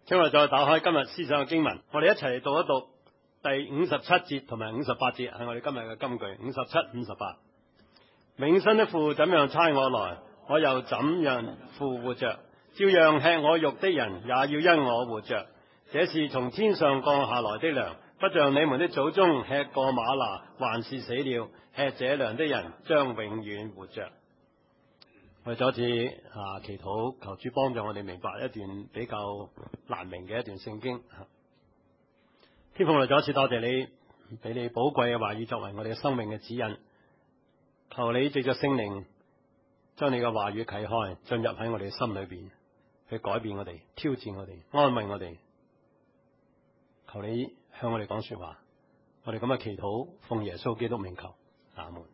今日再打開今日思想嘅經文，我哋一齊讀一讀第57節同埋58節，係我哋今日嘅金句。57、58。永生的父怎樣差我來，我又怎樣復活着，照樣吃我肉的人也要因我活着。這是從天上降下來的糧，不像你們的祖宗吃過嗎哪，還是死了。吃這糧的人將永遠活着。我哋再一次祈禱，求主幫助我哋明白一段比較難明嘅一段聖經。天父，我哋再一次多謝你，俾你寶貴嘅話語作為我哋嘅生命嘅指引。求你藉着聖靈將你嘅話語啟開，進入喺我哋嘅心裏邊，去改變我哋，挑戰我哋，安慰我哋。求你向我哋講說話，我哋咁嘅祈禱，奉耶穌基督名求，阿門。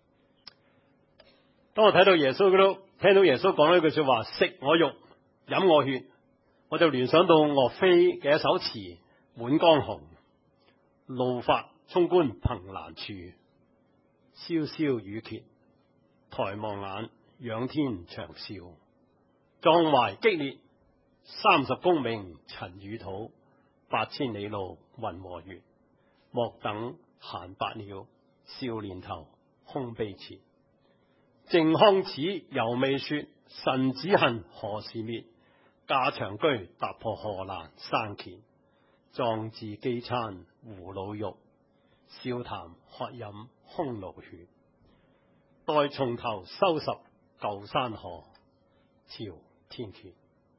當我睇到耶穌基督，聽到耶穌講呢句說話，食我肉，飲我血，我就聯想到岳飛嘅一首詞《滿江紅》：怒髮衝冠憑欄處，蕭蕭雨歇抬望眼，仰天長嘯。壯懷激烈，30功名塵與土，8000里路雲和月。莫等閒白了，少年頭空悲切。靖康恥猶未雪，臣子恨何時滅？架長車踏破河南山澗，壯志飢餐胡虜肉，笑談渴飲匈奴血。待從頭收拾舊山河，朝天闕。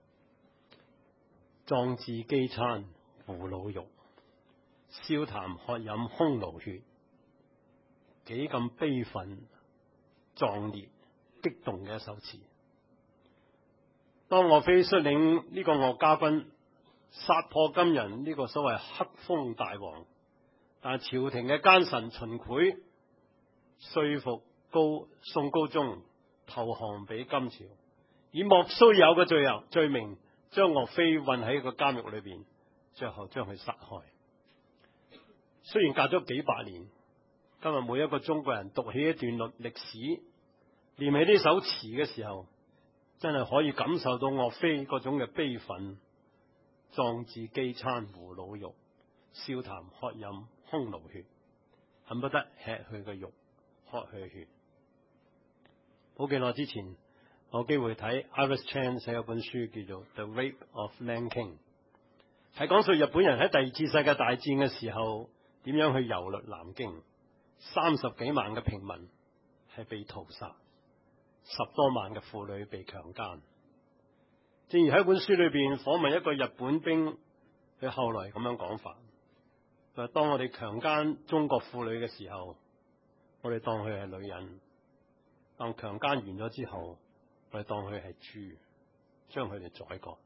壯志飢餐胡虜肉，笑談渴飲匈奴血。幾咁悲憤壯烈激動嘅一首詞。當岳飛率領呢個岳家軍殺破金人呢個所謂黑風大王，但係朝廷嘅奸臣秦檜說服宋高宗投降俾金朝，以莫須有嘅罪名將岳飛困喺個監獄裏邊，最後將佢殺害。雖然隔咗幾百年，今日每一個中國人讀起一段歷史，念起呢首詞嘅時候，真係可以感受到岳飛嗰種嘅悲憤。壯志飢餐胡虜肉，笑談渴飲匈奴血，恨不得吃佢嘅肉，喝佢嘅血。好幾耐之前，我有機會睇 Iris Chan 寫咗本書叫做《The Rape of Nanking》，係講述日本人喺第二次世界大戰嘅時候點樣去遊歷南京，30幾萬嘅平民係被屠殺，10多萬嘅婦女被強姦。正如喺本書裏邊訪問一個日本兵，佢後來咁樣講法：佢話當我哋強姦中國婦女嘅時候，我哋當佢係女人；當強姦完咗之後，我哋當佢係豬，將佢哋宰割。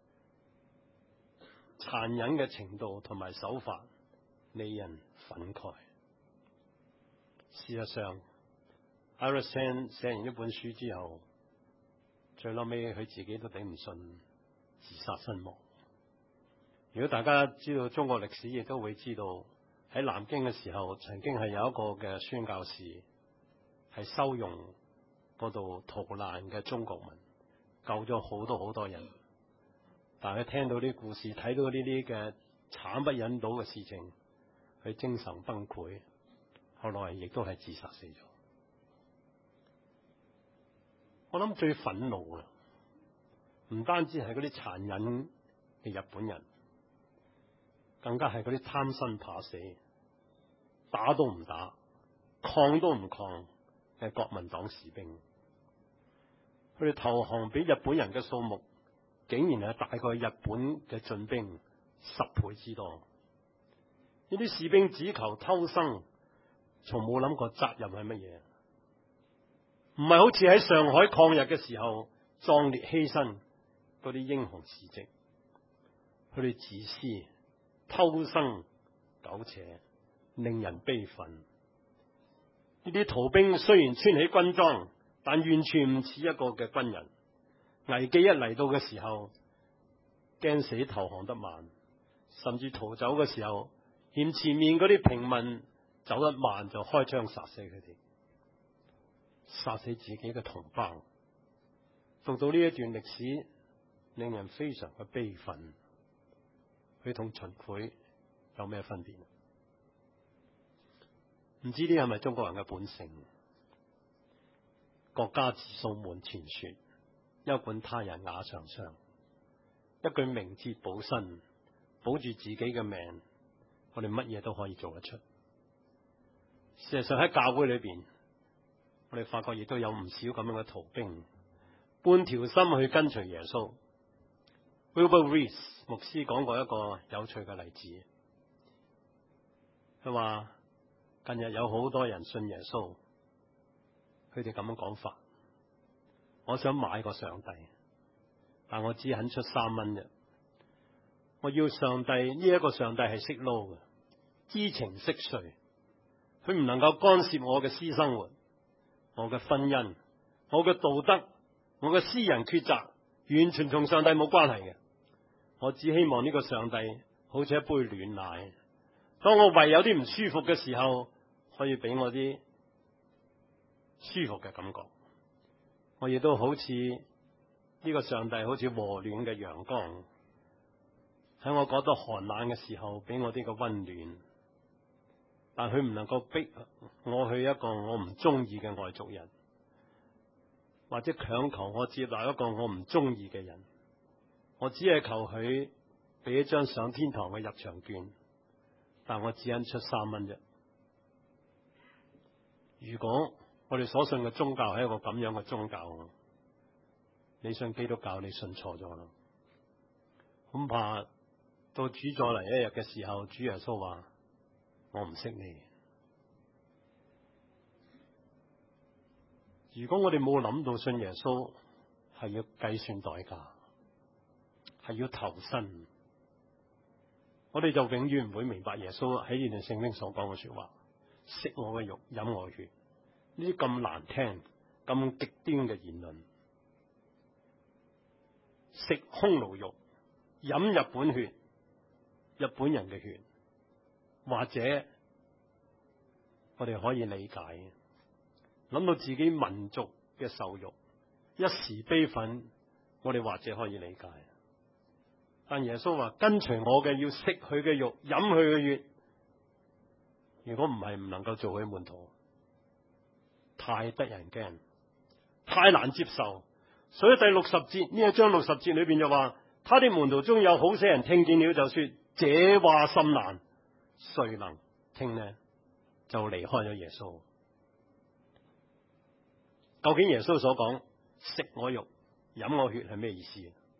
殘忍嘅程度同埋手法，令人憤慨。事實上，Iris Chan 寫完呢本書之後，最後尾佢自己都頂唔順，自殺身亡。如果大家知道中國歷史，亦都會知道喺南京嘅時候，曾經係有一個嘅宣教士係收容嗰度逃難嘅中國民，救咗好多好多人。但係佢聽到啲故事，睇到呢啲嘅慘不忍睹嘅事情，佢精神崩潰，後來亦都係自殺死咗。我諗最憤怒嘅，唔單止係嗰啲殘忍嘅日本人，更加係嗰啲貪生怕死、打都唔打、抗都唔抗嘅國民黨士兵。佢哋投降俾日本人嘅數目，竟然係大過日本嘅進兵10倍之多。呢啲士兵只求偷生，從冇諗過責任係乜嘢。唔係好似喺上海抗日嘅時候壯烈犧牲嗰啲英雄事跡，佢哋自私、偷生、苟且，令人悲憤。呢啲逃兵雖然穿起軍裝，但完全唔似一個嘅軍人。危機一嚟到嘅時候，驚死投降得慢，甚至逃走嘅時候，嫌前面嗰啲平民走得慢，就開槍殺死佢哋。殺死自己嘅同胞。讀到呢一段歷史，令人非常嘅悲憤。 佢同秦檜有咩分別？唔知呢係咪中國人嘅本性？國家自掃門前雪，休管他人瓦上霜。一句明哲保身，保住自己嘅命，我哋乜嘢都可以做得出。事實上喺教會裏邊，我哋發覺亦都有唔少咁樣嘅逃兵，半條心去跟隨耶穌。Wilbur Rees 牧師講過一個有趣嘅例子，佢話近日有好多人信耶穌，佢哋咁樣講法：我想買個上帝，但我只肯出3蚊啫。我要上帝，呢一個上帝係識撈嘅，知情識稅，佢唔能夠干涉我嘅私生活、我嘅婚姻、我嘅道德、我嘅私人抉擇，完全同上帝冇關係嘅。我只希望呢個上帝好似一杯暖奶，當我胃有啲唔舒服嘅時候，可以俾我啲舒服嘅感覺。我亦都好似呢個上帝，好似和暖嘅陽光，喺我覺得寒冷嘅時候俾我啲個溫暖。但佢唔能夠逼我去一個我唔中意嘅外族人，或者強求我接納一個我唔中意嘅人。我只係求佢俾一張上天堂嘅入場券，但我只肯出3蚊啫。如果我哋所信嘅宗教係一個咁樣嘅宗教，你信基督教，你信錯咗啦。恐怕到主再嚟一日嘅時候，主耶穌話：我唔識你。如果我哋冇諗到信耶穌係要計算代價，係要投身，我哋就永遠唔會明白耶穌喺呢段聖經所講嘅說話：食我嘅肉，飲我嘅血。呢啲咁難聽、咁極端嘅言論，食匈奴肉，飲日本血，日本人嘅血，或者我哋可以理解，諗到自己民族嘅受辱，一時悲憤，我哋或者可以理解。但耶穌話：跟隨我嘅要食佢嘅肉，飲佢嘅血。如果唔係，唔能夠做佢門徒，太得人驚，太難接受。所以第60節呢一章60節裏邊就話：他的門徒中有好些人聽見了，就說這話甚難，誰能聽呢？就離開咗耶穌。究竟耶穌所講食我肉、飲我血係咩意思？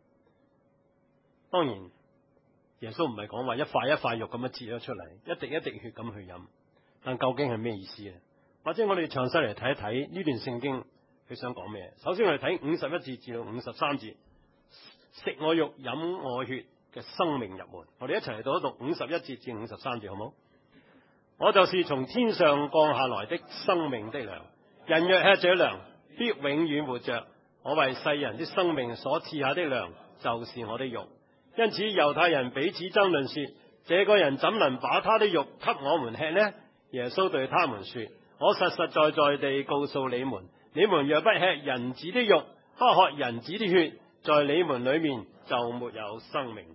當然，耶穌唔係講話一塊一塊肉咁樣切咗出嚟，一滴一滴血咁去飲。但究竟係咩意思咧？或者我哋詳細嚟睇一睇呢段聖經，佢想講咩？首先我哋睇51節至到53節，食我肉、飲我血嘅生命入門。我哋一齊嚟讀一讀51節至53節，好唔好？我就是從天上降下來的生命的糧，人若吃這糧，必永遠活着。我為世人的生命所賜下的糧，就是我的肉。因此猶太人彼此爭論說：這個人怎能把他的肉給我們吃呢？耶穌對他們說：我實實在在地告訴你們，你們若不吃人子的肉，不喝人子的血，在你們裏面就沒有生命。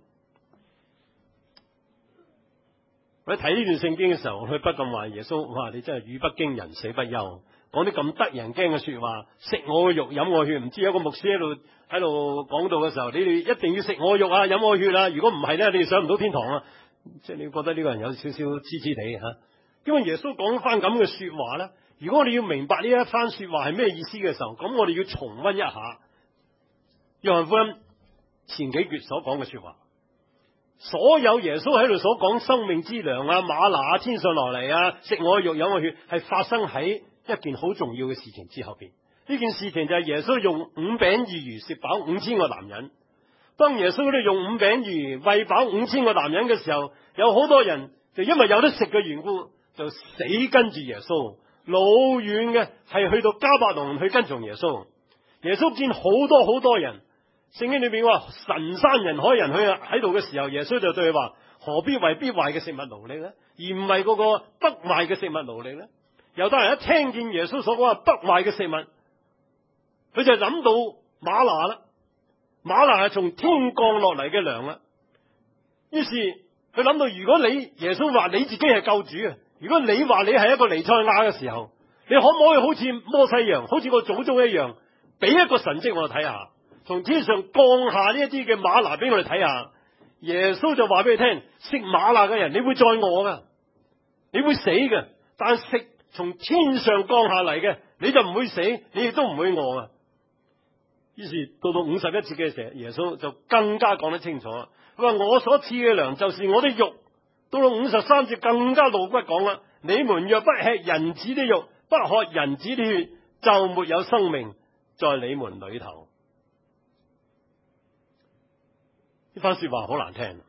我睇呢段聖經嘅時候，我不禁話耶穌：哇，你真係語不驚人死不休，講啲咁得人驚嘅說話，食我嘅肉飲我血。唔知有個牧師喺度講道嘅時候，你哋一定要食我肉啊，飲我血啊，如果唔係咧，你哋上唔到天堂啊。即係你覺得呢個人有少少痴痴地吓。因為耶穌講翻咁嘅說話咧，如果我哋要明白呢一番說話係咩意思嘅時候，咁我哋要重溫一下約翰福音前幾節所講嘅說話。所有耶穌喺度所講生命之糧啊，嗎哪天上落嚟啊，食我肉飲我血，係發生喺一件好重要嘅事情之後邊。呢件事情就係耶穌用5餅2魚食飽5000個男人。當耶穌咧用5餅2魚餵飽5000個男人嘅時候，有好多人就因為有得食嘅緣故，就死跟住耶穌，老遠嘅係去到迦百農去跟從耶穌。耶穌見好多人。聖經裏邊話神山人海人去喺度嘅時候，耶穌就對佢話：何必為必壞嘅食物勞力呢？而唔係嗰個不壞嘅食物勞力呢？猶太人一聽見耶穌所講話不壞嘅食物，佢就諗到嗎哪啦。嗎哪係從天降落嚟嘅糧啦。 於是佢諗到，如果耶穌話你自己係救主啊，如果你話你係一個彌賽亞嘅時候，你可唔可以好似摩西一樣，好似我祖宗一樣，俾一個神蹟我哋睇下，從天上降下呢一啲嘅嗎哪俾我哋睇下？耶穌就話俾你聽，食嗎哪嘅人，你會再餓噶，你會死嘅，但係食從天上降下嚟嘅，你就唔會死，你亦都唔會餓啊。於是到51節嘅時候，耶穌就更加講得清楚，佢話我所賜嘅糧就是我的肉。到到53節更加露骨講啦，你們若不吃人子的肉，不喝人子的血，就沒有生命在你們裏頭。呢番說話好難聽，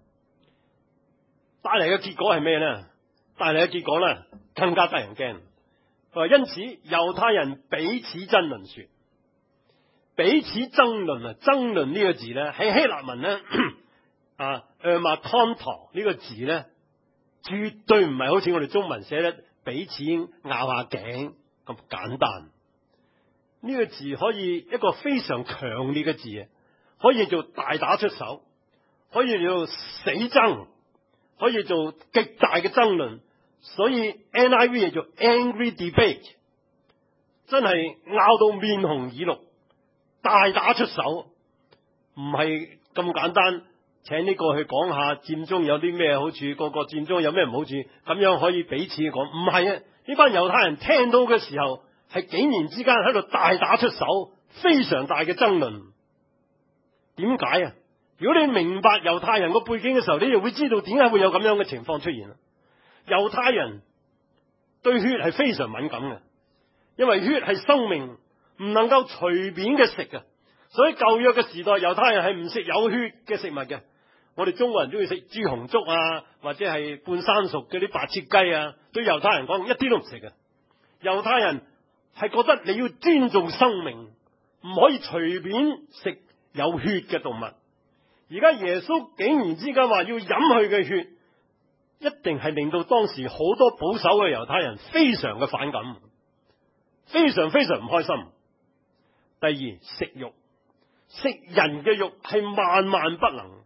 帶嚟嘅結果係咩呢？帶嚟嘅結果呢，更加得人驚。佢話因此猶太人彼此爭論說，彼此爭論啊，爭論呢個字呢，喺希臘文呢，ermatanto 呢個字呢，絕對唔係好似我哋中文寫得彼此咬下頸咁簡單。呢個字可以一個非常強烈嘅字，可以做大打出手，可以做死爭，可以做極大嘅爭論。所以 NIV 係做 angry debate， 真係拗到面紅耳綠，大打出手，唔係咁簡單。請呢個去講下佔中有啲咩好處，個個佔中有咩唔好處，咁樣可以彼此講。唔係啊，呢班猶太人聽到嘅時候，係幾年之間喺度大打出手，非常大嘅爭論。點解啊？如果你明白猶太人個背景嘅時候，你就會知道點解會有咁樣嘅情況出現。猶太人對血係非常敏感嘅，因為血係生命，唔能夠隨便嘅食嘅。所以舊約嘅時代，猶太人係唔食有血嘅食物嘅。我哋中國人中意食豬紅粥啊，或者係半生熟嗰啲白切雞啊，對猶太人講一啲都唔食嘅。猶太人係覺得你要尊重生命，唔可以隨便食有血嘅動物。而家耶穌竟然之間話要飲佢嘅血，一定係令到當時好多保守嘅猶太人非常嘅反感，非常非常唔開心。第二，食肉，食人嘅肉係萬萬不能。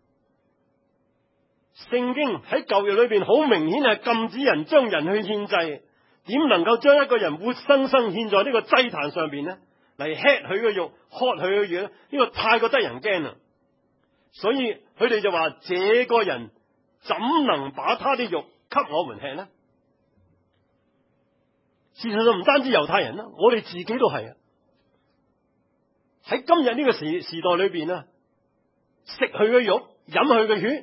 聖經喺舊約裏邊好明顯係禁止人將人去獻祭，點能夠將一個人活生生獻在呢個祭壇上邊呢？嚟吃佢嘅肉，喝佢嘅血呢？呢個太過得人驚啦！所以佢哋就話：這個人怎能把他的肉給我們吃呢？事實上唔單止猶太人啦，我哋自己都係啊！喺今日呢個時代裏邊啊，食佢嘅肉，飲佢嘅血，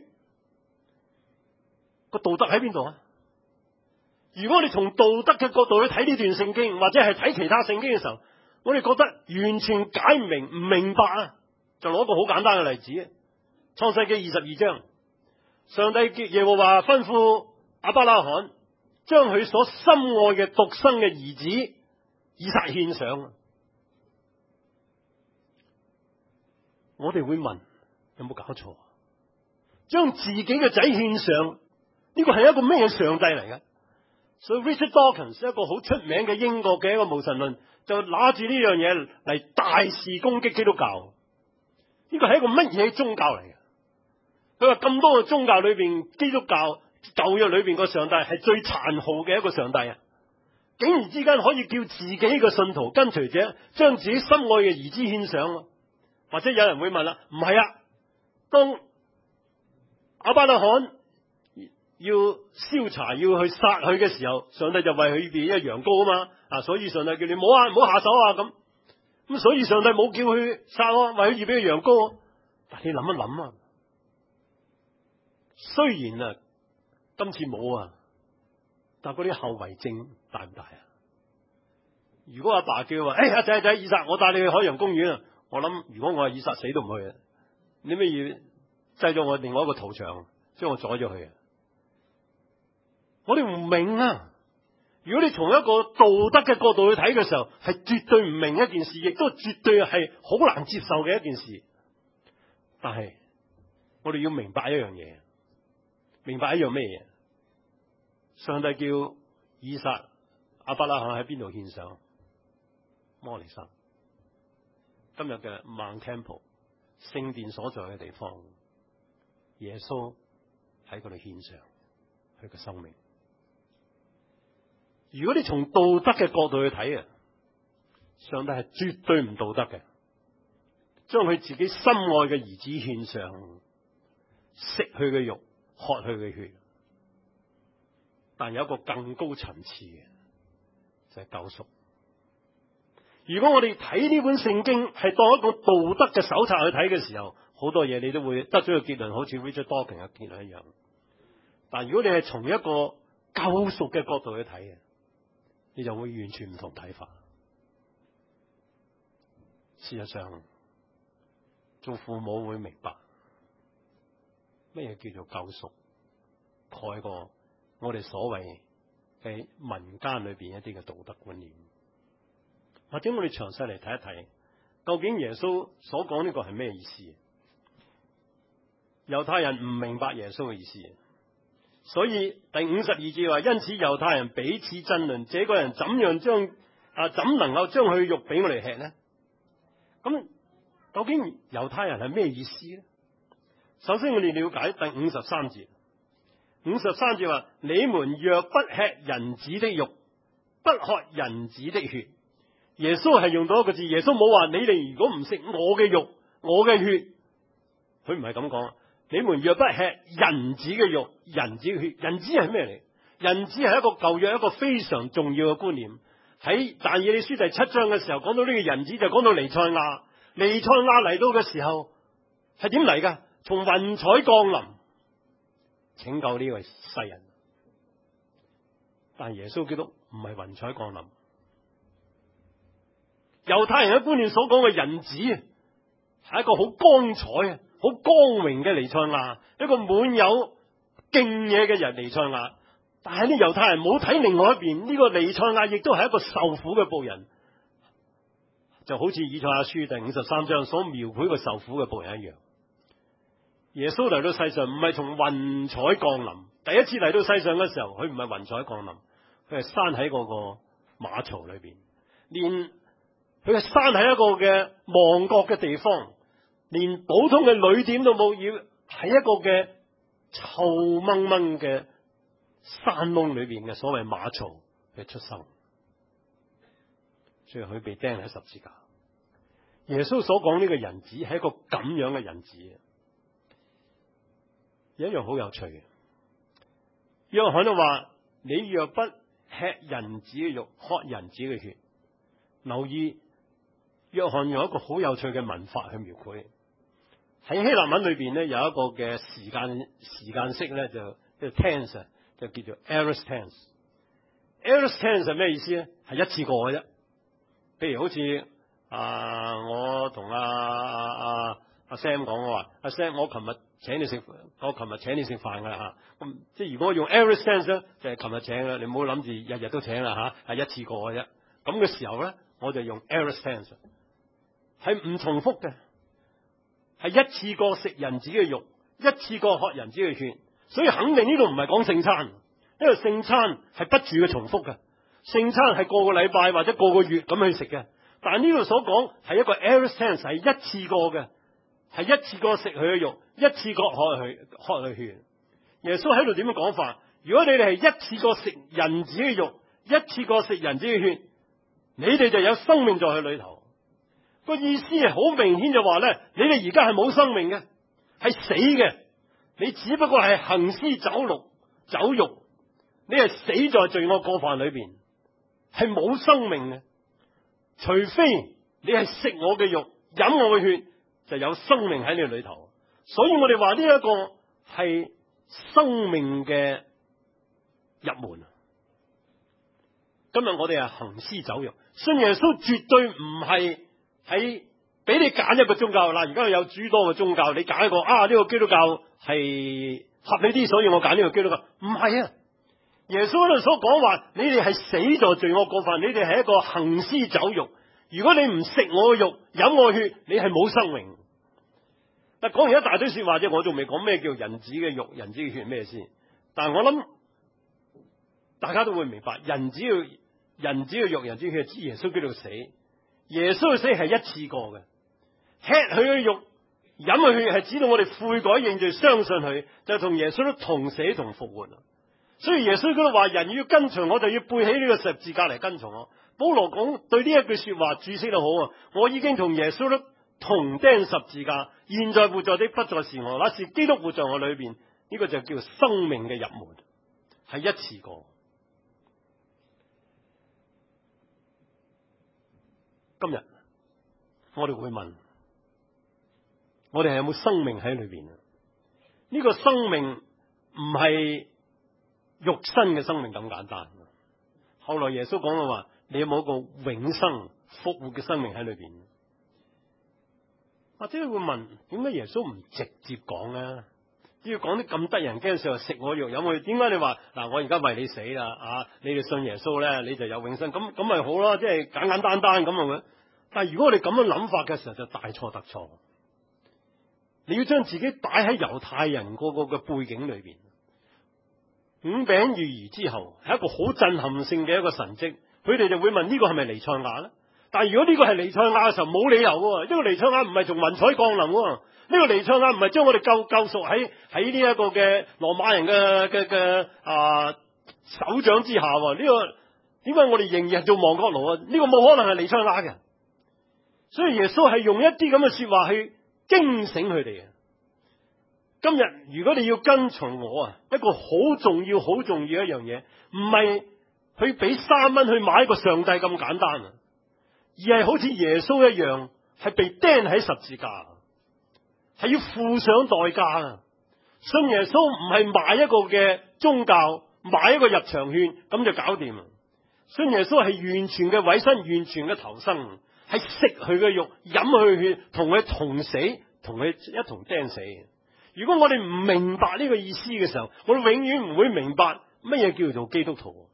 個道德喺邊度啊？如果我哋從道德嘅角度去睇呢段聖經，或者係睇其他聖經嘅時候，我哋覺得完全解唔明白啊！就攞一個好簡單嘅例子，創世記22章，上帝耶和華吩咐亞伯拉罕將佢所深愛嘅獨生嘅兒子以撒獻上。我哋會問，有冇搞錯？將自己嘅仔獻上，呢個係一個咩上帝嚟嘅？所以 Richard Dawkins 一個好出名嘅英國嘅一個無神論，就拿住呢樣嘢嚟大肆攻擊基督教。呢個係一個乜嘢宗教嚟嘅？佢話咁多個宗教裏邊，基督教舊約裏邊個上帝係最殘酷嘅一個上帝啊！竟然之間可以叫自己嘅信徒跟隨者將自己心愛嘅兒子獻上。或者有人會問啦，唔係啊，當亞伯拉罕要燒柴要去殺佢嘅時候，上帝就為佢預備一個羊羔啊嘛，所以上帝叫你唔好下手啊咁，所以上帝冇叫佢殺我，為佢預備個羊羔。但你諗一諗啊，雖然啊今次冇啊，但嗰啲後遺症大唔大啊？如果阿爸叫佢話，阿仔以撒，我帶你去海洋公園啊！我諗如果我係以撒，死都唔去啊！你咩要製咗我另外一個屠場，將我阻咗去啊？我哋唔明啊！如果你從一個道德嘅角度去睇嘅時候，係絕對唔明一件事，亦都絕對係好難接受嘅一件事。但係我哋要明白一樣嘢，明白一樣咩嘢？上帝叫以撒、亞伯拉罕喺邊度獻上？摩利山。今日嘅 Mount Temple 聖殿所在嘅地方，耶穌喺嗰度獻上佢嘅生命。如果你從道德嘅角度去睇啊，上帝係絕對唔道德嘅，將佢自己心愛嘅兒子獻上，食佢嘅肉，喝佢嘅血。但有一個更高層次嘅，就係救贖。如果我哋睇呢本聖經係當一個道德嘅手冊去睇嘅時候，好多嘢你都會得咗個結論，好似 Richard Dawkins 嘅結論一樣。但如果你係從一個救贖嘅角度去睇嘅，你就會完全唔同睇法。事實上，做父母會明白咩叫做救贖，蓋過我哋所謂嘅民間裏邊一啲嘅道德觀念。或者我哋詳細嚟睇一睇，究竟耶穌所講呢個係咩意思？猶太人唔明白耶穌嘅意思，所以第52節話，因此猶太人彼此爭論，這個人怎能夠將佢肉俾我哋吃呢？咁究竟猶太人係咩意思呢？首先我哋了解第53節，53節話，你們若不吃人子的肉，不喝人子的血。耶穌係用到一個字，耶穌冇話你哋如果唔食我嘅肉，我嘅血，佢唔係咁講。你們若不吃人子嘅肉，人子嘅血，人子係咩嚟？人子係一個舊約一個非常重要嘅觀念。喺但以理書第7章嘅時候講到呢個人子，就講到彌賽亞。彌賽亞嚟到嘅時候係點嚟噶？從雲彩降臨，拯救呢個世人。但耶穌基督唔係雲彩降臨。猶太人嘅觀念所講嘅人子係一個好光彩、好光榮嘅彌賽亞，一個滿有敬嘢嘅人彌賽亞。但係呢，猶太人冇睇另外一邊，呢個彌賽亞亦都係一個受苦嘅僕人，就好似以賽亞書第53章所描繪個受苦嘅僕人一樣。耶穌嚟到世上唔係從雲彩降臨，第一次嚟到世上嘅時候，佢唔係雲彩降臨，佢係閂喺嗰個馬槽裏邊，連佢係閂喺一個嘅亡國嘅地方，連普通嘅旅店都冇，要喺一個嘅臭掹掹嘅山窿裏邊嘅所謂馬槽嘅出生，所以佢被釘喺十字架。耶穌所講呢個人子係一個咁樣嘅人子，有一樣好有趣嘅。約翰都話：你若不吃人子嘅肉，喝人子嘅血。留意約翰用一個好有趣嘅文法去描繪。喺希臘文裏邊咧，有一個嘅時間式咧，就 tense 就叫做 aorist tense。aorist tense 係咩意思咧？係一次過嘅啫。譬如好似我同阿 Sam 講，我話阿 Sam，我琴日請你食飯噶啦吓。咁即係如果我用 aorist tense 咧，就係琴日請啦，你唔好諗住日日都請啦吓，係一次過嘅啫。咁嘅時候咧，我就用 aorist tense， 係唔重複嘅，係一次過食人子嘅肉，一次過喝人子嘅血。所以肯定呢度唔係講聖餐，因為聖餐係不住嘅重複嘅，聖餐係個個禮拜或者個個月咁去食嘅。但係呢度所講係一個 aorist tense， 係一次過嘅，係一次過食佢嘅肉，一次過喝佢血。耶穌喺度點樣講法？如果你哋係一次過食人子嘅肉，一次過食人子嘅血，你哋就有生命在佢裏頭。個意思係好明顯就話咧，你哋而家係冇生命嘅，係死嘅。你只不過係行屍走肉，你係死在罪惡過犯裏邊，係冇生命嘅。除非你係食我嘅肉，飲我嘅血，就有生命喺你裏頭。所以我哋話呢一個係生命嘅入門。今日我哋係行屍走肉，信耶穌絕對唔係喺俾你揀一個宗教。嗱，而家有諸多嘅宗教，你揀一個呢個基督教係合理啲，所以我揀呢個基督教。唔係啊，耶穌喺度所講話，你哋係死在罪惡過犯，你哋係一個行屍走肉。如果你唔食我嘅肉，飲我嘅血，你係冇生命。但講完一大堆說話啫，我仲未講咩叫人子嘅肉、人子嘅血咩先。但係我諗大家都會明白，人子嘅肉、人子嘅血，知耶穌基督死。耶穌嘅死係一次過嘅，吃佢嘅肉， 飲嘅血係指到我哋悔改認罪相信佢，就同耶穌都同死同復活。所以耶穌嗰度話，人要跟隨我，就要背起呢個十字架嚟跟從我。保羅講對呢一句說話注釋得好啊！我已經同耶穌都同釘十字架，現在活在的不再是我，那是基督活在我裏邊。呢個就叫生命嘅入門，係一次過。今日我哋會問，我哋係有冇生命喺裏邊啊？呢個生命唔係肉身嘅生命咁簡單。後來耶穌講嘅話，你有冇一個永生復活嘅生命喺裏邊？或者你會問，點解耶穌唔直接講咧？要講啲咁得人驚嘅時候，食我肉飲我血，點解你話嗱，我而家為你死啦啊？你哋信耶穌咧，你就有永生，咁咪好咯？即係簡簡單單咁係咪？但係如果我哋咁樣諗法嘅時候，就大錯特錯。你要將自己擺喺猶太人個嘅背景裏邊，五餅二魚之後係一個好震撼性嘅一個神蹟，佢哋就會問呢個係咪彌賽亞咧？但係如果呢個係彌賽亞嘅時候，冇理由喎，呢個彌賽亞唔係從雲彩降臨喎。呢個彌賽亞唔係將我哋救贖喺呢一個嘅羅馬人嘅手掌之下喎。呢個點解我哋仍然係做亡國奴啊？呢個冇可能係彌賽亞嘅。所以耶穌係用一啲咁嘅說話去驚醒佢哋嘅。今日如果你要跟從我啊，一個好重要好重要一樣嘢，唔係去俾3蚊去買一個上帝咁簡單啊，而係好似耶穌一樣，係被釘喺十字架，係要付上代價啊！信耶穌唔係買一個嘅宗教，買一個入場券咁就搞掂啊！信耶穌係完全嘅委身，完全嘅投生，係食佢嘅肉，飲佢嘅血，同佢同死，同佢一同釘死。如果我哋唔明白呢個意思嘅時候，我哋永遠唔會明白乜嘢叫做基督徒。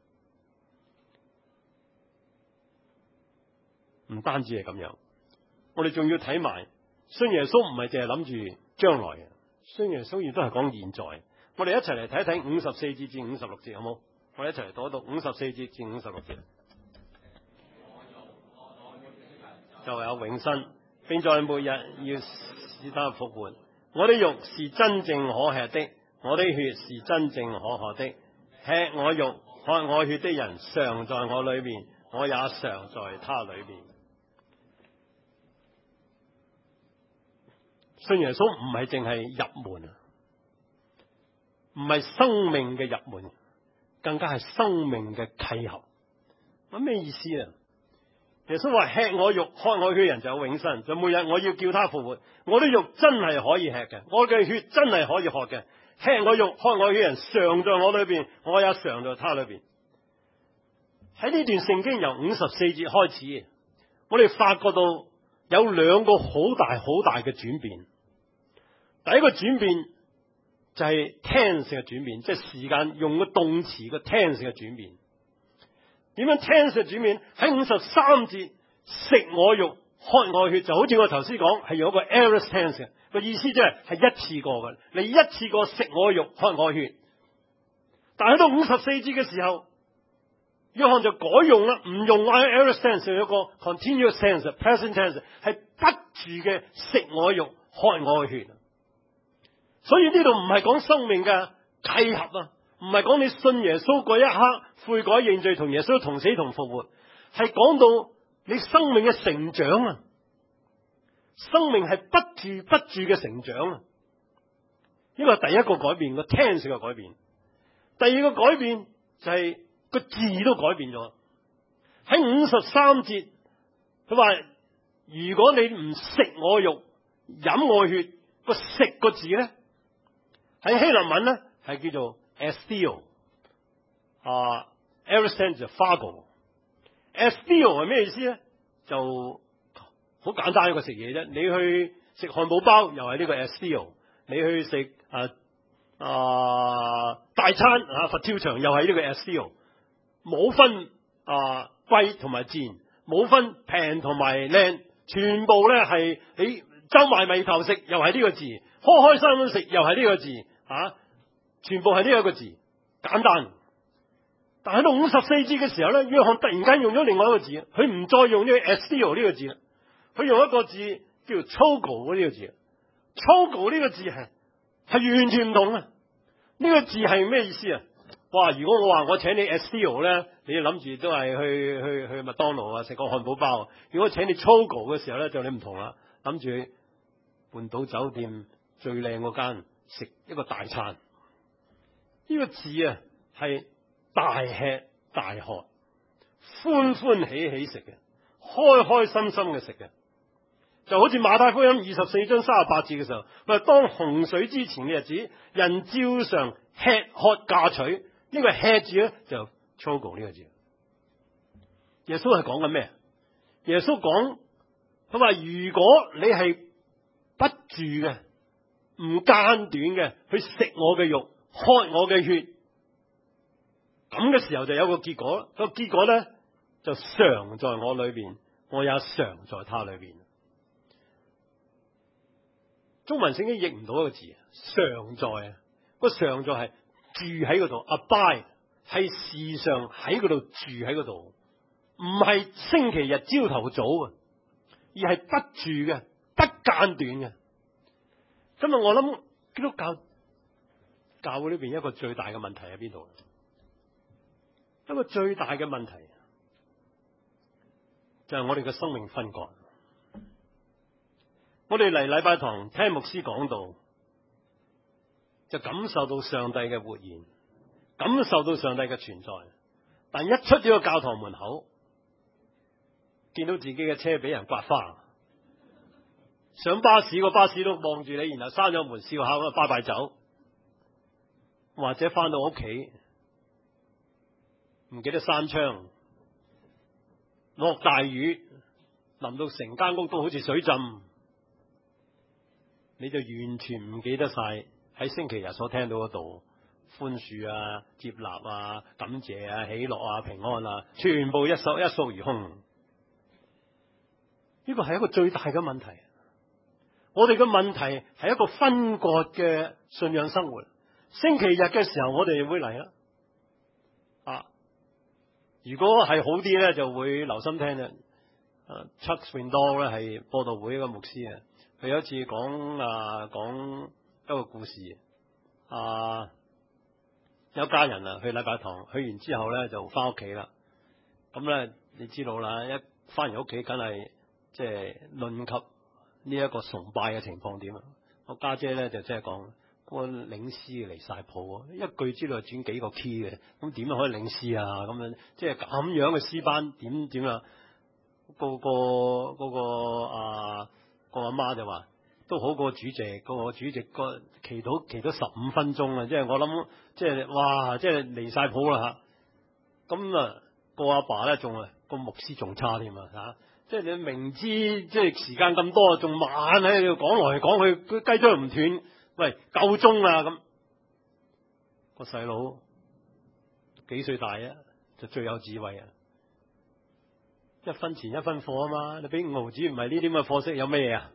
唔單止係咁樣，我哋仲要睇埋信耶穌唔係淨係諗住將來嘅，信耶穌亦都係講現在。我哋一齊嚟睇睇54節至56節，好冇？我哋一齊嚟讀一讀54節至56節，就有永生，並在末日要使他復活。我的肉是真正可吃的，我的血是真正可喝的。吃我肉喝我血的人常在我裏面，我也常在他裏面。信耶穌唔係淨係入門啊，唔係生命嘅入門，更加係生命嘅契合。咁咩意思啊？耶穌話：吃我肉喝我血嘅人就有永生，就每日我要叫他復活。我啲肉真係可以吃嘅，我嘅血真係可以喝嘅。吃我肉喝我血嘅人常在我裏邊，我也常在他裏邊。喺呢段聖經由54節開始，我哋發覺到有兩個好大好大嘅轉變。第一個轉變就係 tense 嘅轉變，即係時間用個動詞嘅 tense 嘅轉變。點樣 tense 嘅轉變？喺53節食我肉喝我血，就好似我頭先講，係用一個 aorist tense 嘅個意思，即係一次過嘅，你一次過食我肉喝我血。但係到54節嘅時候，約翰就改用啦，唔用 aorist tense，有一個 continuous tense、present tense， 係不住嘅食我肉喝我血。所以呢度唔係講生命嘅契合啊，唔係講你信耶穌嗰一刻悔改認罪同耶穌同死同復活，係講到你生命嘅成長啊！生命係不住嘅成長啊！呢個係第一個改變，個 tense 嘅改變。第二個改變就係個字都改變咗。喺53節，佢話如果你唔食我肉飲我血，個食個字咧，喺希臘文咧係叫做 estio， aorist tense 就 phago。estio 係咩意思咧？就好簡單一個食嘢啫。你去食漢堡包又係呢個 estio， 你去食大餐佛跳牆又係呢個 estio， 冇分貴同埋賤，冇分平同埋靚，全部咧係你皺埋眉頭食又係呢個字，開開心心食又係呢個字。全部係呢一個字，簡單。但喺到54節嘅時候咧，約翰突然間用咗另外一個字，佢唔再用呢個 estio 呢個字啦，佢用一個字叫做 chogo 呢個字。 操稿呢個字係完全唔同啊！呢個字係咩意思啊？哇！如果我話我請你 Estelle 咧，你諗住都係去麥當勞啊，食個漢堡包。如果請你操稿嘅時候咧，就你唔同啦，諗住去半島酒店最靚嗰間食一個大餐。呢個字啊係大吃大喝，歡歡喜喜食嘅，開開心心嘅食嘅。就好似馬太福音24章38節嘅時候，話當洪水之前嘅日子，人照常吃喝嫁娶。呢個吃字咧就 chogo 呢個字。耶穌係講緊咩？耶穌講佢話如果你係不住嘅、唔間斷嘅去食我嘅肉、喝我嘅血，咁嘅時候就有個結果。個結果咧就常在我裏邊，我也常在他裏邊。中文聖經譯唔到一個字，常在啊，個常在係住喺嗰度 ，abide 係時常喺嗰度住喺嗰度，唔係星期日朝頭早啊，而係不住嘅、不間斷嘅。今日我諗基督教會裏邊一個最大嘅問題喺邊度？一個最大嘅問題就係我哋嘅生命分割。我哋嚟禮拜堂聽牧師講道，就感受到上帝嘅活現，感受到上帝嘅存在。但一出咗個教堂門口，見到自己嘅車俾人刮花，上巴士個巴士都望住你，然後閂咗門笑下咁啊，拜拜走。或者翻到屋企唔記得閂窗，落大雨，淋到成間屋都好似水浸。你就完全唔記得晒喺星期日所聽到嗰度寬恕啊、接納啊、感謝啊、喜樂啊、平安啊，全部一掃而空。呢個係一個最大嘅問題。我哋嘅問題係一個分割嘅信仰生活。星期日嘅時候我哋會嚟啦，如果係好啲咧，就會留心聽嘅。Chuck Swindoll 咧係播道會一個牧師啊。佢有一次講一個故事，有家人去禮拜堂，去完之後咧就翻屋企啦。咁咧你知道啦，一翻完屋企梗係即係論及呢一個崇拜嘅情況點啊？我家姐咧就即係講個領詩離晒譜，一句知道轉幾個 key 嘅，咁點樣可以領詩啊？咁樣即係咁樣嘅詩班點啊？個阿媽就話都好過主席，個主席個祈禱15分鐘啊！即係我諗，即係哇，即係離晒譜啦吓。咁個阿爸咧仲個牧師仲差添啊！即係你明知即係時間咁多，仲猛喺度講來講去，佢雞都唔斷。喂，夠鐘啦咁。個細佬幾歲大啊？就最有智慧啊！一分錢一分貨啊嘛，你俾5毫子唔係呢啲咁嘅貨色有咩嘢啊？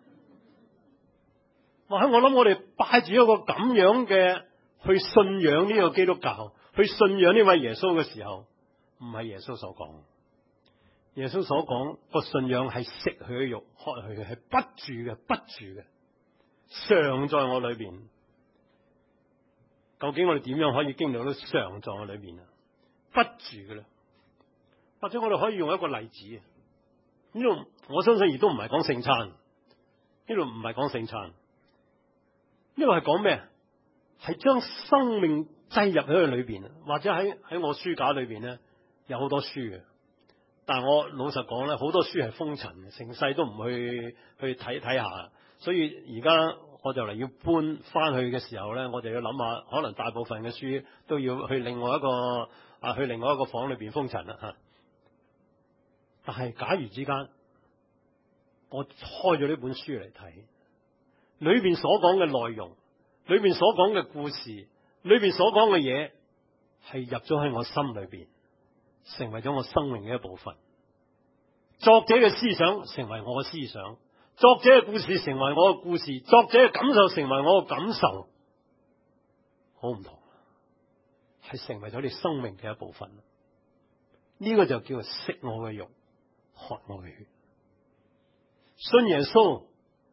我諗我哋擺住一個咁樣嘅去信仰呢個基督教，去信仰呢位耶穌嘅時候，唔係耶穌所講。耶穌所講個信仰係食佢嘅肉，喝佢嘅，係不住嘅，不住嘅，常在我裏邊。究竟我哋點樣可以經歷到常在我裏邊啊？不住嘅咧。或者我哋可以用一個例子，呢度我相信亦都唔係講聖餐，呢度唔係講聖餐，呢度係講咩？係將生命擠入喺佢裏邊，或者喺我書架裏邊咧有好多書嘅，但係我老實講咧，好多書係封塵，成世都唔去睇下，所以而家我就嚟要搬翻去嘅時候咧，我就要諗下，可能大部分嘅書都要去另外一個房裏邊封塵啦吓。但係假如之間，我開咗呢本書嚟睇，裏邊所講嘅內容，裏邊所講嘅故事，裏邊所講嘅嘢，係入咗喺我心裏邊，成為咗我生命嘅一部分。作者嘅思想成為我嘅思想，作者嘅故事成為我嘅故事，作者嘅感受成為我嘅感受，好唔同，係成為咗你生命嘅一部分。呢個就叫做食我嘅肉，喝我嘅血。信耶穌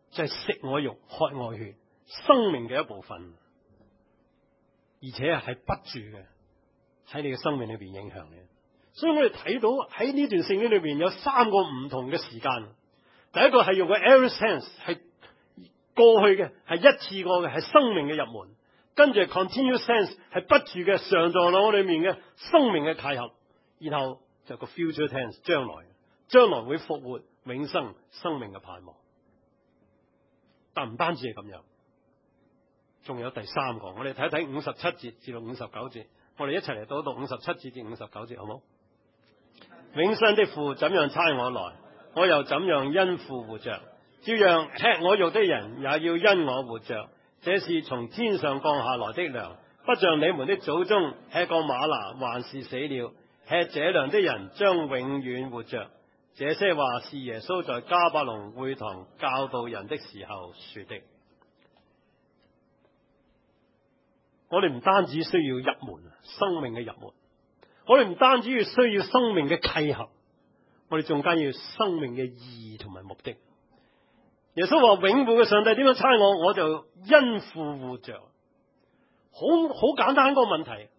就係食我肉、喝我血，生命嘅一部分，而且係不住嘅喺你嘅生命裏邊影響你。所以我哋睇到喺呢段聖經裏邊有三個唔同嘅時間。第一個係用個 aorist tense， 係過去嘅，係一次過嘅，係生命嘅入門。跟住係 continuous tense， 係不住嘅，常在我裏面嘅生命嘅契合。然後就個 future tense， 將來會復活、永生、生命嘅盼望。但唔單止係咁樣，仲有第三個。我哋睇一睇57節至到59節，我哋一齊嚟讀57節至59節，好冇？永生的父怎樣差我來，我又怎樣因父活着，照樣吃我肉的人也要因我活着。這是從天上降下來的糧，不像你們的祖宗吃過嗎哪，還是死了。吃這糧的人將永遠活着。這些話是耶穌在迦百農會堂教導人的時候說的。我哋唔單止需要入門，生命嘅入門，我哋唔單止需要生命嘅契合，我哋仲加要生命嘅意義同埋目的。耶穌話永活嘅上帝點樣差我，我就因父活着。好簡單一個問題。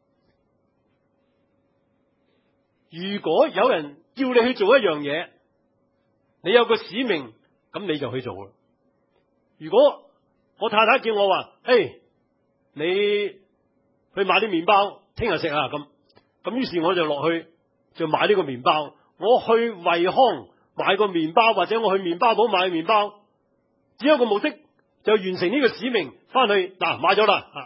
如果有人叫你去做一樣嘢，你有個使命，咁你就去做啦。如果我太太叫我話，你去買啲麵包，聽日食啊，咁於是我就落去就買呢個麵包。我去惠康買個麵包，或者我去麵包鋪買麵包，只有個目的就完成呢個使命，翻去嗱買咗啦。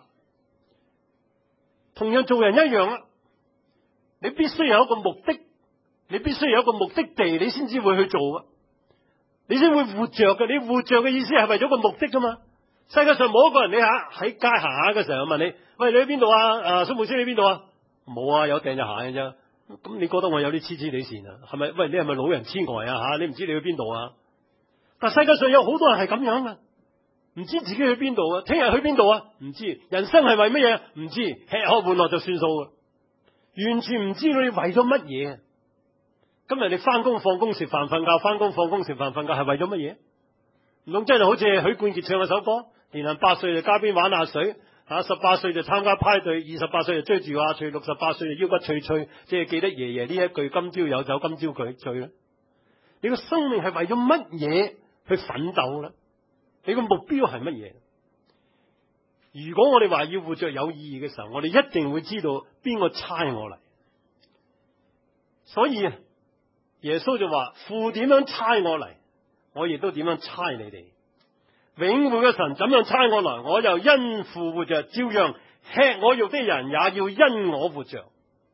同樣做人一樣啦，你必須有一個目的，你必須有一個目的地，你先至會去做噶，你先會活着嘅。你活着嘅意思係為咗個目的噶嘛。世界上冇一個人，你喺街行下嘅時候問你，喂，你去邊度啊？蘇牧師，你邊度啊？冇啊，有掟就行嘅啫。咁你覺得我有啲黐黐地線啊？係咪？喂，你係咪老人痴呆啊？你唔知你去邊度啊？但世界上有好多人係咁樣啊，唔知自己去邊度啊，聽日去邊度啊？唔知。人生係為乜嘢？唔知。吃喝玩樂就算數啊，完全唔知道你為咗乜嘢。今日你翻工放工食飯瞓覺，翻工放工食飯瞓覺，係為咗乜嘢？唔通真係好似許冠傑唱嘅首歌，年齡8歲就加邊玩下水，18歲就參加派對，28歲就追住阿翠，68歲就腰骨脆脆，即係記得爺爺呢一句今朝有酒今朝佢醉啦。你個生命係為咗乜嘢去奮鬥啦？你個目標係乜嘢？如果我哋話要活着有意義嘅時候，我哋一定會知道邊個差我嚟。所以耶穌就話，父點樣差我嚟，我亦都點樣差你哋。永活嘅神怎樣差我來，我又因父活着，照樣吃我肉的人也要因我活着。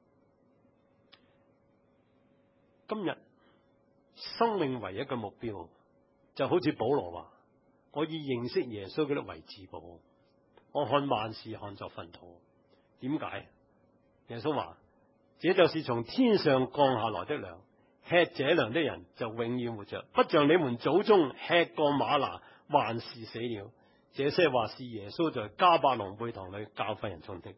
今日生命唯一嘅目標，就好似保羅話，我以認識耶穌基督為至寶，我看萬事看作糞土。點解？耶穌話，這就是從天上降下來的糧，吃這糧的人就永遠活着，不像你們祖宗吃過嗎哪，還是死了。這些話是耶穌在迦百農會堂裏教訓人中的。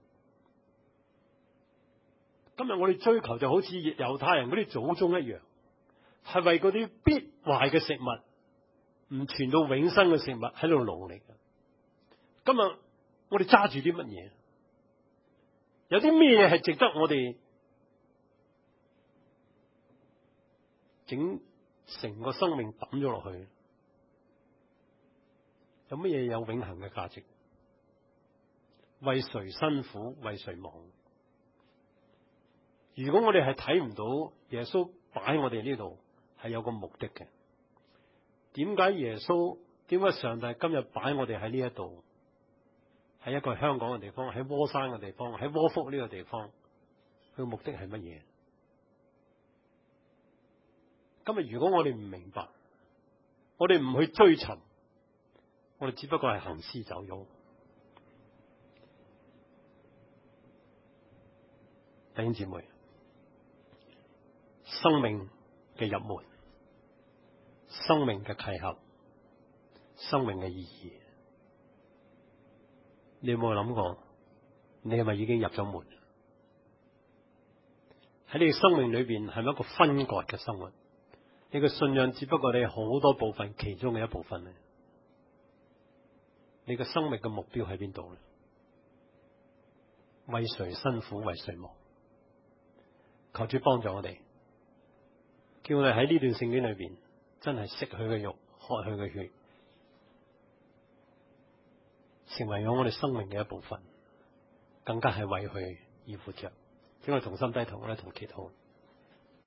今日我哋追求就好似猶太人嗰啲祖宗一樣，係為嗰啲必壞嘅食物，唔傳到永生嘅食物喺度努力。今日我哋揸住啲乜嘢？有啲咩係值得我哋整成個生命抌咗落去？有乜嘢有永恆嘅價值？為誰辛苦，為誰忙？如果我哋係睇唔到耶穌擺我哋呢度係有個目的嘅，點解上帝今日擺我哋喺呢一度？喺一個香港嘅地方，喺窩山嘅地方，喺窩福呢個地方，佢嘅目的係乜嘢？今日如果我哋唔明白，我哋唔去追尋，我哋只不過係行屍走肉。弟兄姊妹，生命嘅入門，生命嘅契合，生命嘅意義，你有冇諗過？你係咪已經入咗門？喺你嘅生命裏邊，係咪一個分割嘅生活？你嘅信仰只不過你好多部分其中嘅一部分咧。 你嘅生命嘅目標喺邊度咧？為誰辛苦為誰忙？求主幫助我哋，叫我哋喺呢段聖經裏邊真係食佢嘅肉，喝佢嘅血，成為咗我哋生命嘅一部分，更加係為佢而活着。請我哋同心低頭，我哋同祈禱。